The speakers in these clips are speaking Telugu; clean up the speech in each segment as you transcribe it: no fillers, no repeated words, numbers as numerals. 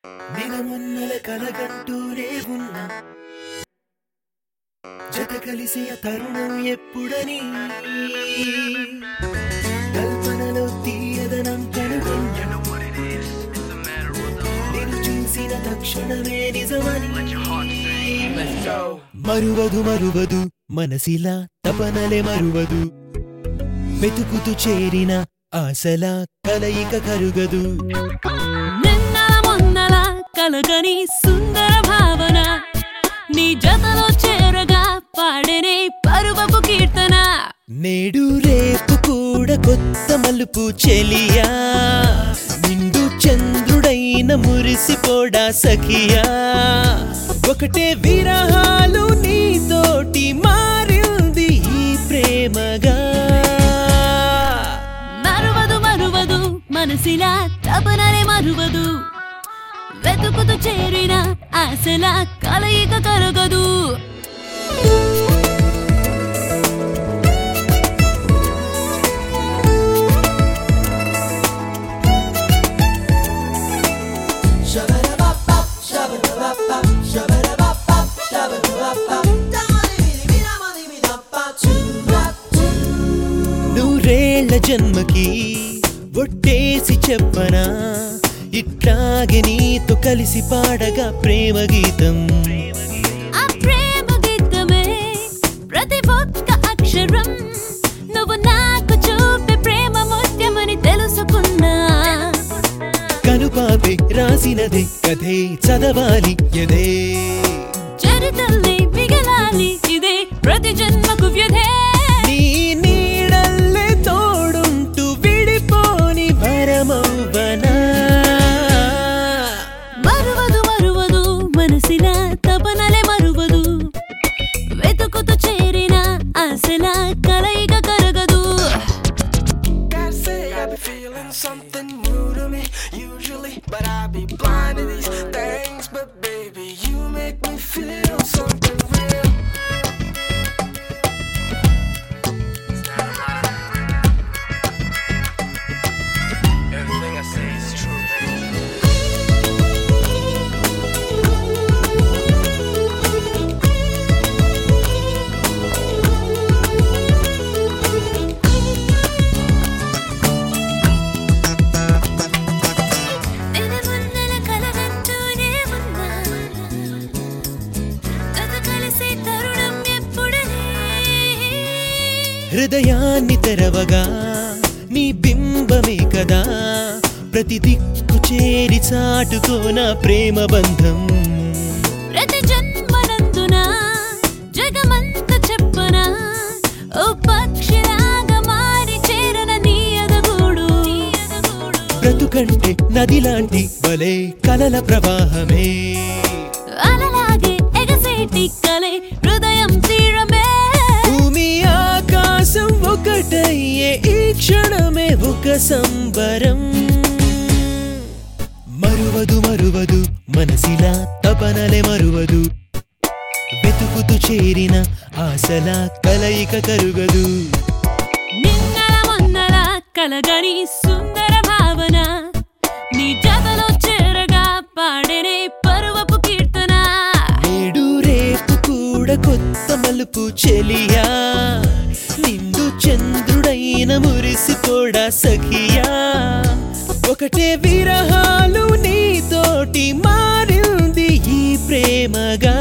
నినమున్నల కలగంటూనే ఉన్నా జత కలిసే తరుణం ఎప్పుడని కల్పనలో తీయదనం కనుగొన్నా నేను చూసిన తక్షణమే నిజమని మరువదు మరువదు మనసిలా తపనలే మరువదు వెతుకుతూ చేరిన ఆశల కలయిక కరుగదు నిన్నల మొన్నల కలగని సుందర భావన నీ జతలో చేరగా పాడనే పరువపు కీర్తన నేడు రేపు కూడా కొత్త మలుపు చెలియా నిండు చంద్రుడైన మురిసిపోడా సఖియా ఒకటే విరహాలు నీతోటి మారింది ఈ ప్రేమగా మరువదు మరువదు మనసిలా తపనలే మరువదు వెతుకుతూ చేరిన ఆశల కలయిక కలగదు నూరేళ్ల జన్మకి ఒట్టేసి చెప్పనా ఇట్లాగే నీతో కలిసి పాడగా ప్రేమ గీతం ఆ ప్రేమ గీతమే ప్రతి ఒక్క అక్షరం నువ్వు నాకు చూపే ప్రేమ ముత్యమని తెలుసుకున్నా కనుపాపే రాసినదే కథే చదవాలి ఎదే చరితల్లే మిగలాలి ఇదే ప్రతి జన్మకు వ్యధే నీ నీడల్లే తోడుంటూ విడిపోని వరమౌవనా మరువదు మరువదు మనసిలా తపనలే మరువదు వెతుకుతూ చేరిన ఆశల కలయిక కరగదు Gotta say I be feeling something new to me usually, but I be blind to these things. But baby, you make me feel something real. Everything I say is true, baby. నినమున్నల కలగంటూనే ఉన్నా జత కలిసే తరుణం ఎప్పుడని హృదయాన్ని తెరవగా నీ బింబమే కదా ప్రతి దిక్కు చేరి చాటుకోన ప్రేమ బంధం ప్రతి జన్మనందున జగమంత చెప్పనా ఓ పక్షిలాగా మారి చేరన నీ ఎదగూడు బ్రతుకంటే నదిలాంటి వలే కలల ప్రవాహమే అలలాగే ఎగసేటి కలే హృదయం తీరమే భూమి ఆకాశం ఒకటయ్యే ఈ క్షణమే ఒక సంబరం మరువదు మరువదు మనసిలా తపనలే మరువదు వెతుకుతూ చేరిన ఆశల కలయిక కరుగదు నిన్నల మొన్నల కలగని సుందర భావన నీ జతలో చేరగా పాడనే పరువపు కీర్తన నేడు రేపు కూడా కొత్త మలుపు చెలియా నిండు చంద్రుడైన మురిసిపోడా సఖియా ఒకటే విరహాలు నీతోటి మారింది ఈ ప్రేమగా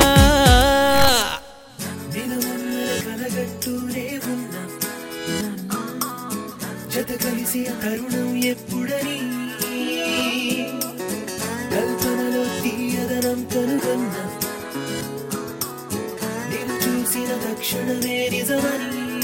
కలగంటూనే ఉన్నా జత కలిసి తరుణం ఎప్పుడని కల్పనలో తీయదనం కనుగొన్నా నేను చూసిన తక్షణమే నిజమని